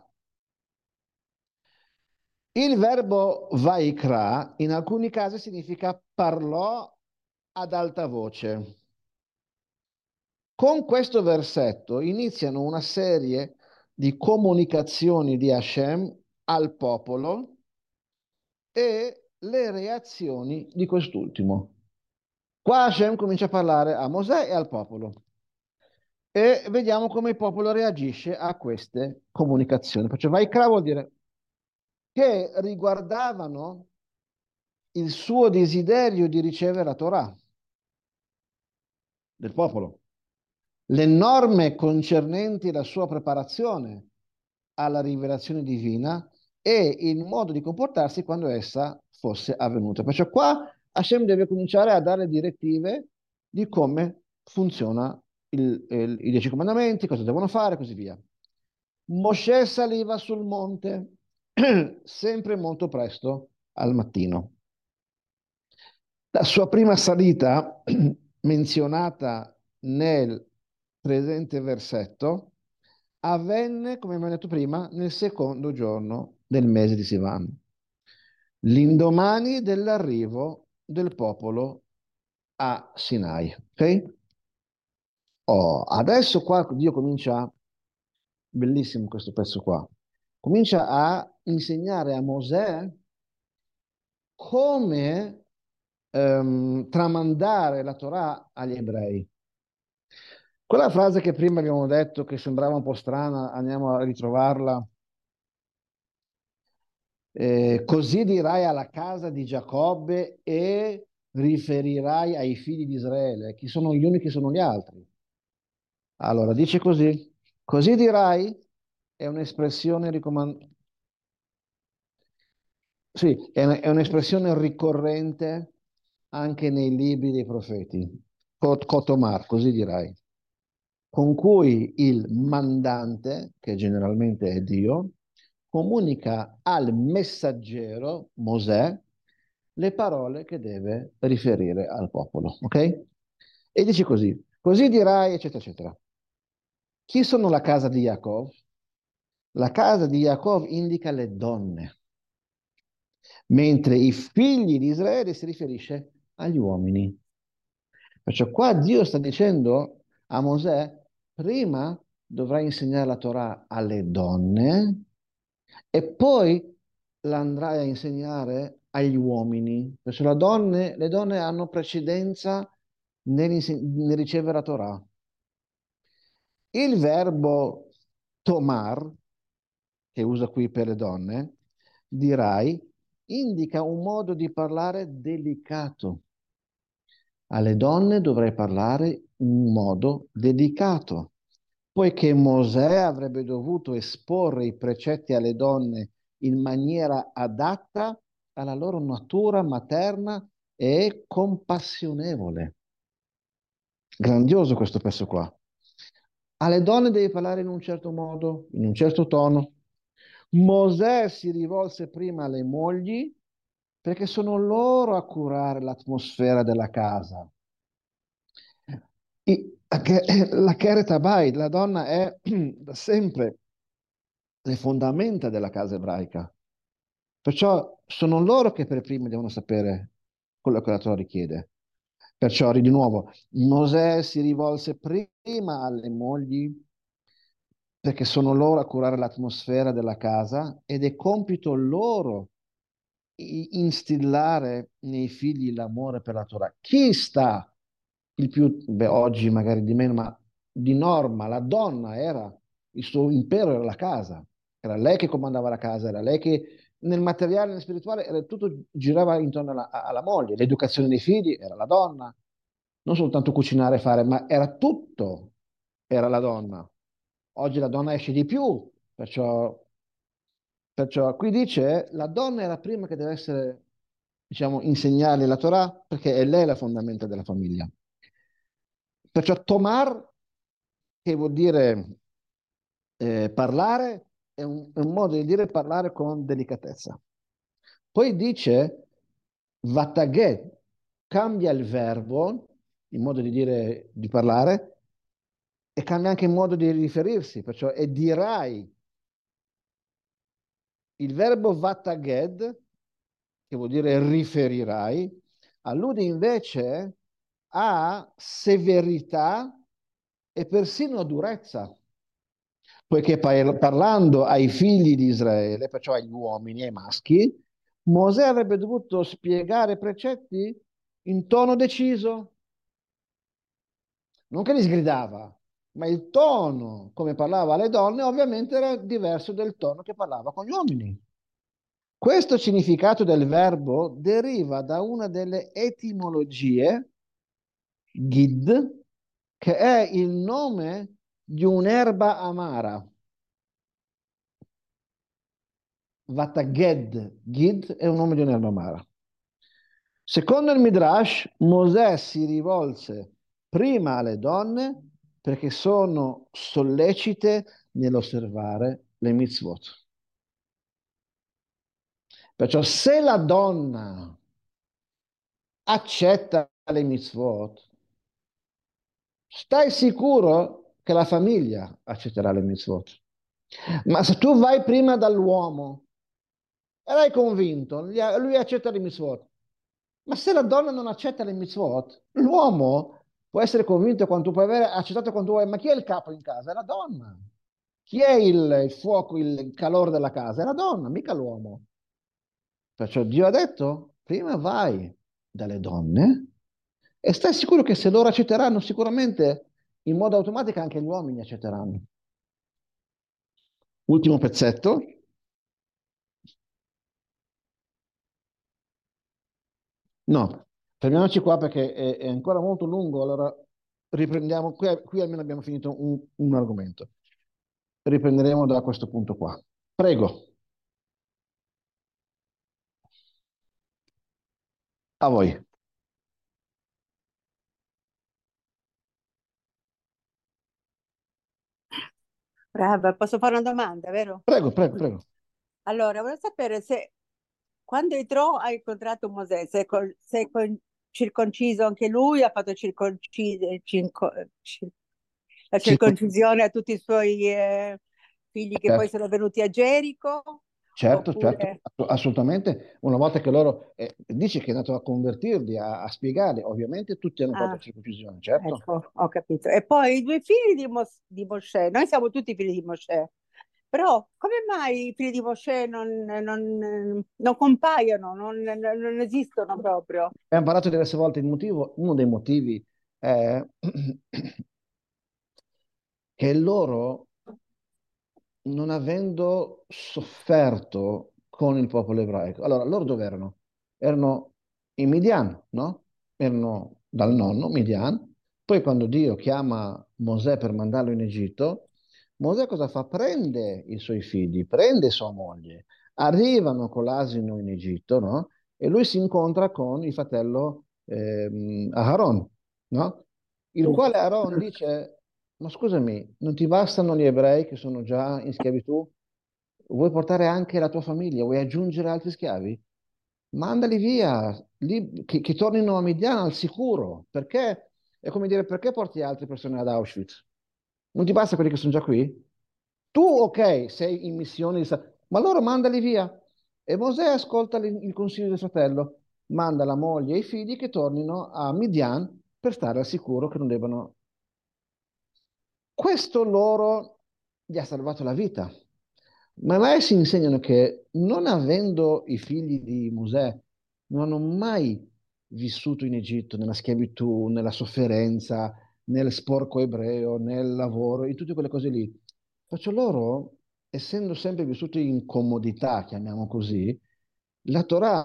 Il verbo Vaikra in alcuni casi significa parlò ad alta voce. Con questo versetto iniziano una serie di comunicazioni di Hashem al popolo e le reazioni di quest'ultimo. Qua Hashem comincia a parlare a Mosè e al popolo e vediamo come il popolo reagisce a queste comunicazioni. Perciò Vaikra vuol dire che riguardavano il suo desiderio di ricevere la Torah del popolo, le norme concernenti la sua preparazione alla rivelazione divina e il modo di comportarsi quando essa fosse avvenuta. Perciò qua Hashem deve cominciare a dare direttive di come funziona i 10 comandamenti, cosa devono fare e così via. Mosè saliva sul monte sempre molto presto al mattino. La sua prima salita, menzionata nel presente versetto, avvenne, come abbiamo detto prima, nel secondo giorno del mese di Sivan, l'indomani dell'arrivo del popolo a Sinai. Ok? Oh, adesso qua Dio comincia, bellissimo questo pezzo qua, comincia a insegnare a Mosè come tramandare la Torah agli ebrei. Quella frase che prima abbiamo detto che sembrava un po' strana, andiamo a ritrovarla. Così dirai alla casa di Giacobbe e riferirai ai figli di Israele. Chi sono gli uni, chi sono gli altri? Allora, dice così. Così dirai è un'espressione sì, è un'espressione ricorrente anche nei libri dei profeti. Kotomar, così dirai, con cui il mandante, che generalmente è Dio, comunica al messaggero, Mosè, le parole che deve riferire al popolo, ok? E dice così, così dirai, eccetera, eccetera. Chi sono la casa di Yaakov? La casa di Yaakov indica le donne, mentre i figli di Israele si riferisce agli uomini. Perciò qua Dio sta dicendo a Mosè, prima dovrai insegnare la Torah alle donne e poi l'andrai a insegnare agli uomini. Perciò le donne hanno precedenza nel ricevere la Torah. Il verbo tomar, che usa qui per le donne, dirai, indica un modo di parlare delicato. Alle donne dovrei parlare in modo delicato, poiché Mosè avrebbe dovuto esporre i precetti alle donne in maniera adatta alla loro natura materna e compassionevole. Grandioso questo pezzo qua. Alle donne devi parlare in un certo modo, in un certo tono. Mosè si rivolse prima alle mogli perché sono loro a curare l'atmosfera della casa. La Keret Habayit, la donna è da sempre le fondamenta della casa ebraica. Perciò sono loro che per primi devono sapere quello che la Torah richiede. Perciò, di nuovo, Mosè si rivolse prima alle mogli perché sono loro a curare l'atmosfera della casa ed è compito loro instillare nei figli l'amore per la Torah. Chi sta il più, beh, oggi magari di meno, ma di norma la donna era, il suo impero era la casa, era lei che comandava la casa, era lei che nel materiale, nel spirituale, tutto girava intorno alla moglie, l'educazione dei figli era la donna, non soltanto cucinare e fare, ma era tutto, era la donna. Oggi la donna esce di più, perciò qui dice la donna è la prima che deve essere, diciamo, insegnare la Torah perché è lei la fondamenta della famiglia. Perciò tomar, che vuol dire parlare, è un modo di dire parlare con delicatezza. Poi dice vataget, cambia il verbo, il modo di dire, di parlare, e cambia anche il modo di riferirsi, perciò è dirai. Il verbo vataged, che vuol dire riferirai, allude invece a severità e persino a durezza, poiché parlando ai figli di Israele, perciò agli uomini, ai maschi, Mosè avrebbe dovuto spiegare precetti in tono deciso, non che li sgridava, ma il tono come parlava alle donne ovviamente era diverso del tono che parlava con gli uomini. Questo significato del verbo deriva da una delle etimologie, gid, che è il nome di un'erba amara. Vataged. Gid è un nome di un'erba amara. Secondo il Midrash, Mosè si rivolse prima alle donne perché sono sollecite nell'osservare le mitzvot. Perciò se la donna accetta le mitzvot, stai sicuro che la famiglia accetterà le mitzvot. Ma se tu vai prima dall'uomo e l'hai convinto, lui accetta le mitzvot, ma se la donna non accetta le mitzvot, l'uomo può essere convinto quanto puoi avere accettato quanto vuoi, ma chi è il capo in casa? È la donna. Chi è il fuoco, il calore della casa? È la donna, mica l'uomo. Perciò Dio ha detto, prima vai dalle donne e stai sicuro che se loro accetteranno, sicuramente in modo automatico anche gli uomini accetteranno. Ultimo pezzetto. No, fermiamoci qua perché è ancora molto lungo, allora riprendiamo, qui almeno abbiamo finito un argomento. Riprenderemo da questo punto qua. Prego, a voi. Brava, posso fare una domanda, vero? Prego, prego, prego. Allora, volevo sapere se quando Yitro ha incontrato Mosè, se è circonciso anche lui, ha fatto la Circo- circoncisione a tutti i suoi figli che poi certo, sono venuti a Gerico, certo, certo, oppure... assolutamente. Una volta che loro, dice che è andato a convertirli, a spiegarli, ovviamente tutti hanno fatto Ah, la circoncisione, certo. ecco, ho capito. E poi i due figli di Mosè, noi siamo tutti figli di Mosè, però come mai i figli di Mosè non compaiono, non esistono proprio? Abbiamo parlato diverse volte il motivo, uno dei motivi è che loro, non avendo sofferto con il popolo ebraico, allora loro dove erano? Erano in Midian, no? Erano dal nonno, Midian. Poi quando Dio chiama Mosè per mandarlo in Egitto, Mosè cosa fa? Prende i suoi figli, prende sua moglie, arrivano con l'asino in Egitto, no? E lui si incontra con il fratello Aharon, no? Il quale Aaron dice, ma scusami, non ti bastano gli ebrei che sono già in schiavitù? Vuoi portare anche la tua famiglia? Vuoi aggiungere altri schiavi? Mandali via, che tornino a Midian al sicuro. Perché? È come dire, perché porti altre persone ad Auschwitz? Non ti basta quelli che sono già qui? Tu, ok, sei in missione, ma loro mandali via. E Mosè ascolta il consiglio del fratello, manda la moglie e i figli che tornino a Midian per stare al sicuro che non debbano. Questo loro gli ha salvato la vita. Ma i maestri insegnano che non avendo i figli di Mosè, non hanno mai vissuto in Egitto, nella schiavitù, nella sofferenza, nel sporco ebreo, nel lavoro, in tutte quelle cose lì. Faccio loro, essendo sempre vissuti in comodità, chiamiamo così, la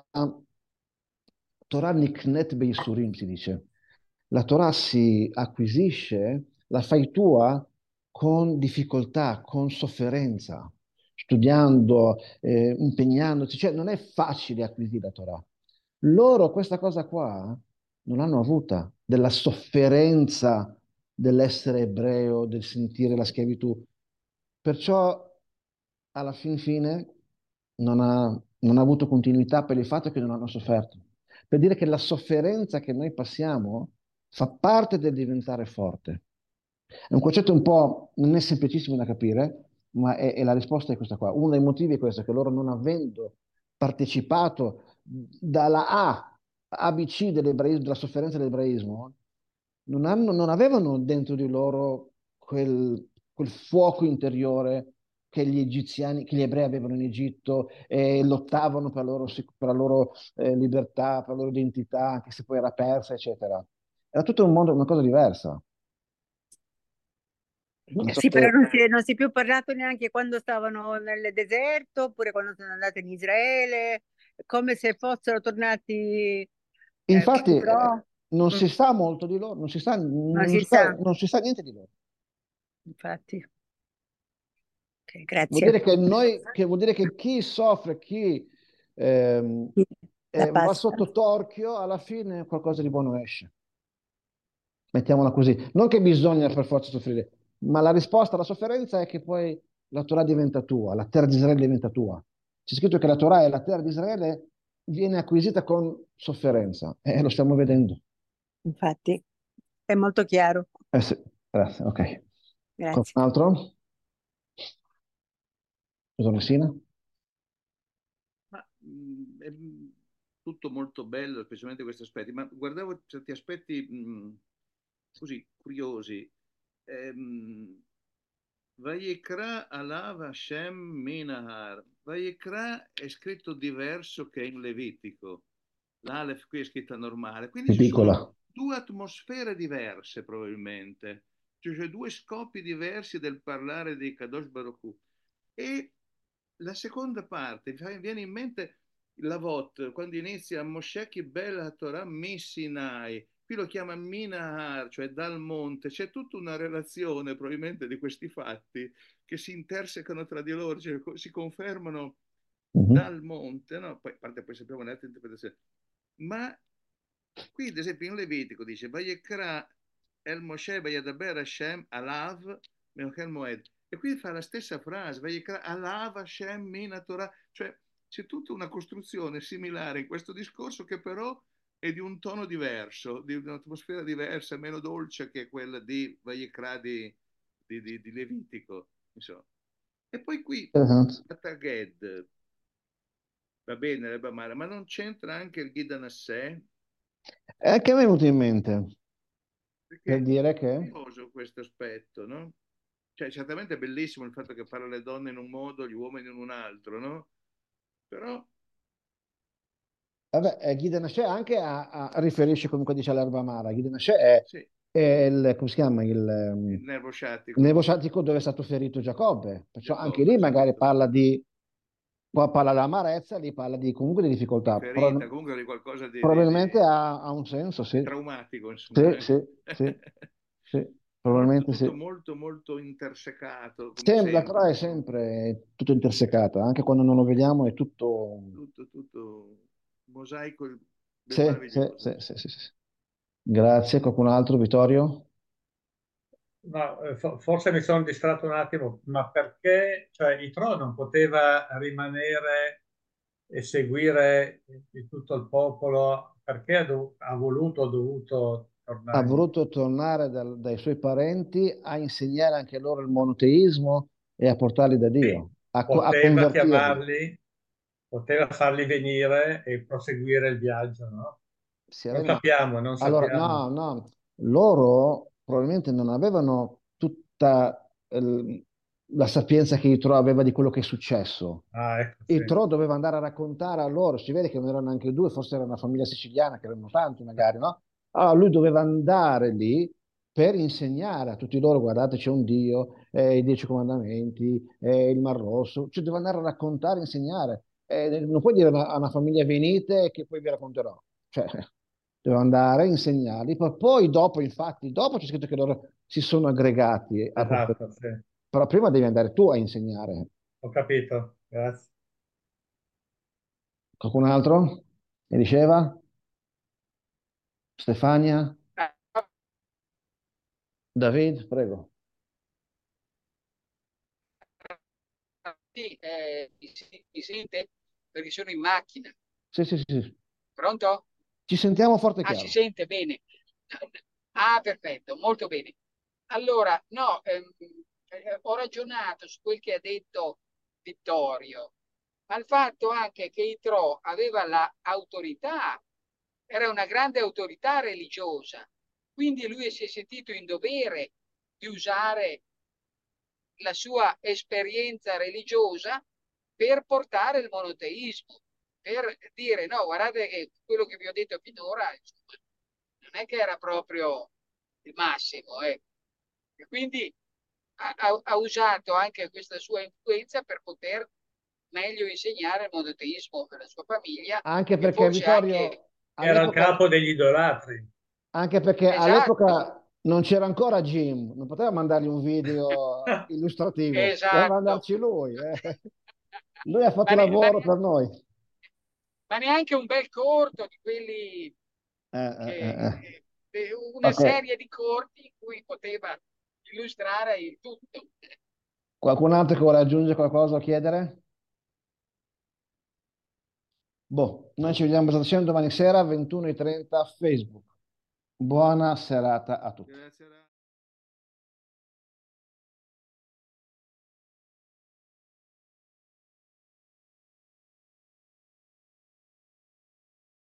Torah niknet beisurim si dice. La Torah si acquisisce, la fai tua con difficoltà, con sofferenza, studiando, impegnandosi, cioè non è facile acquisire la Torah. Loro questa cosa qua non l'hanno avuta, della sofferenza dell'essere ebreo, del sentire la schiavitù. Perciò alla fin fine non ha avuto continuità per il fatto che non hanno sofferto. Per dire che la sofferenza che noi passiamo fa parte del diventare forte. È un concetto un po', non è semplicissimo da capire, ma la risposta è questa qua. Uno dei motivi è questo, che loro non avendo partecipato dalla ABC dell'ebraismo, della sofferenza dell'ebraismo, non avevano dentro di loro quel fuoco interiore che gli egiziani, che gli ebrei avevano in Egitto e lottavano per la loro libertà, per la loro identità, anche se poi era persa, eccetera. Era tutto un mondo, una cosa diversa. Non so Sì, se... però non si è più parlato neanche quando stavano nel deserto, oppure quando sono andati in Israele, come se fossero tornati Infatti, Yitro. non Mm, si sa molto di loro, non si sa, non non si si sa, sa, non si sa niente di loro. infatti. Ok, Vuol grazie. dire che vuol dire che chi soffre, chi ehm, La va pasta. sotto torchio, alla fine qualcosa di buono esce. Mettiamola così. Non che bisogna per forza soffrire, ma la risposta alla sofferenza è che poi la Torah diventa tua, la terra di Israele diventa tua. C'è scritto che la Torah e la terra di Israele viene acquisita con sofferenza, e lo stiamo vedendo. Infatti, è molto chiaro. Sì, grazie, ok. Grazie. Qualcun altro? Scusa, Messina? Ma è tutto molto bello, specialmente questi aspetti, ma guardavo certi aspetti così curiosi. Ehm, Vayikra alav Hashem minahar. Vayikra è scritto diverso che in Levitico. L'Alef qui è scritta normale. Quindi Più ci sono piccola. due atmosfere diverse probabilmente. Cioè due scopi diversi del parlare di Kadosh Baruch Hu. E la seconda parte, viene in mente la VOT, quando inizia Moshe Kibbel Torah Mi Sinai, qui lo chiama Minahar, cioè dal monte, c'è tutta una relazione probabilmente di questi fatti che si intersecano tra di loro, cioè si confermano Mhm. dal monte, no? Poi, a parte poi sappiamo un'altra interpretazione, ma qui ad esempio in Levitico dice Vayekra El Moshe Vayadaber Hashem Alav Meochel Moed, e qui fa la stessa frase Vayekra Alav Hashem Mina Torah, cioè c'è tutta una costruzione similare in questo discorso che però è di un tono diverso, di un'atmosfera diversa, meno dolce che quella di Vayekra di Levitico, insomma. E poi qui Interessante. a Taged va bene, Rebbe Mara, ma non c'entra anche il Ghida Nassè? Che mi è venuto in mente per Perché dire è che, curioso questo aspetto, no? Cioè, certamente è bellissimo il fatto che parla le donne in un modo, gli uomini in un altro, no? Però, vabbè, Guy de Naché anche riferisce comunque dice all'erba amara. Guy de Naché è il, come si chiama, il nervo il sciatico, nevo sciatico dove è stato ferito Giacobbe. Perciò anche Giacobbe, lì magari esatto, parla di, qua parla dell'amarezza, lì parla di, comunque di di difficoltà. ferita, comunque di qualcosa Probabilmente ha un senso, di sì. traumatico, Sì, insomma. sì, sì, sì, Molto, probabilmente tutto sì. molto, molto intersecato, come La sempre, Torah è no? sempre tutto intersecato, anche quando non lo vediamo è tutto... Tutto mosaico Sì, sì, meraviglioso. sì, sì, sì, sì. Grazie, qualcun altro, Vittorio? No, forse mi sono distratto un attimo, ma perché, cioè, Yitro non poteva rimanere e seguire di tutto il popolo? Perché ha voluto, ha dovuto Ha tornare indietro? voluto tornare dai suoi parenti a insegnare anche loro il monoteismo e a portarli da Sì, Dio, a poteva convertirli. chiamarli, poteva farli venire e proseguire il viaggio, no? Non Ma sappiamo, non allora, sappiamo. no, no, loro probabilmente non avevano tutta la sapienza che Yitro aveva di quello che è successo. Ah, ecco, sì. Yitro doveva andare a raccontare a loro, si vede che non erano anche due, forse era una famiglia siciliana, che erano tanti magari, no? Allora lui doveva andare lì per insegnare a tutti loro, guardate c'è un Dio, i 10 comandamenti, il Mar Rosso, cioè doveva andare a raccontare, insegnare. Non puoi dire a una famiglia venite che poi vi racconterò. Cioè, devo andare a insegnarli, poi dopo, infatti, dopo c'è scritto che loro si sono aggregati a portare, Esatto, sì. però prima devi andare tu a insegnare. Ho capito, grazie. Qualcun altro? Mi diceva? Stefania? David? Prego. Sì, mi sente? Perché sono in macchina. Sì, sì, sì, sì. Pronto? Ci sentiamo forte e Ah, si chiaro. sente bene. Ah, perfetto, molto bene. Allora, no, ho ragionato su quel che ha detto Vittorio, ma il fatto anche che Itro aveva l'autorità, era una grande autorità religiosa, quindi lui si è sentito in dovere di usare la sua esperienza religiosa per portare il monoteismo, per dire no, guardate che quello che vi ho detto finora, insomma, non è che era proprio il massimo, ecco. E quindi ha usato anche questa sua influenza per poter meglio insegnare il monoteismo alla sua famiglia Anche e perché forse anche Vittorio, Era il all'epoca, capo degli idolatri. anche perché esatto, non c'era ancora Jim, non poteva mandargli un video illustrativo, doveva Esatto. mandarci lui. Lui ha fatto Ma, ne- ma lavoro ne- per noi. ma neanche un bel corto di quelli Eh. una Ok, serie di corti in cui poteva illustrare il tutto. qualcun altro che vuole aggiungere qualcosa o chiedere? Boh, noi ci vediamo domani sera 21:30 Facebook. Buona serata a tutti. Grazie.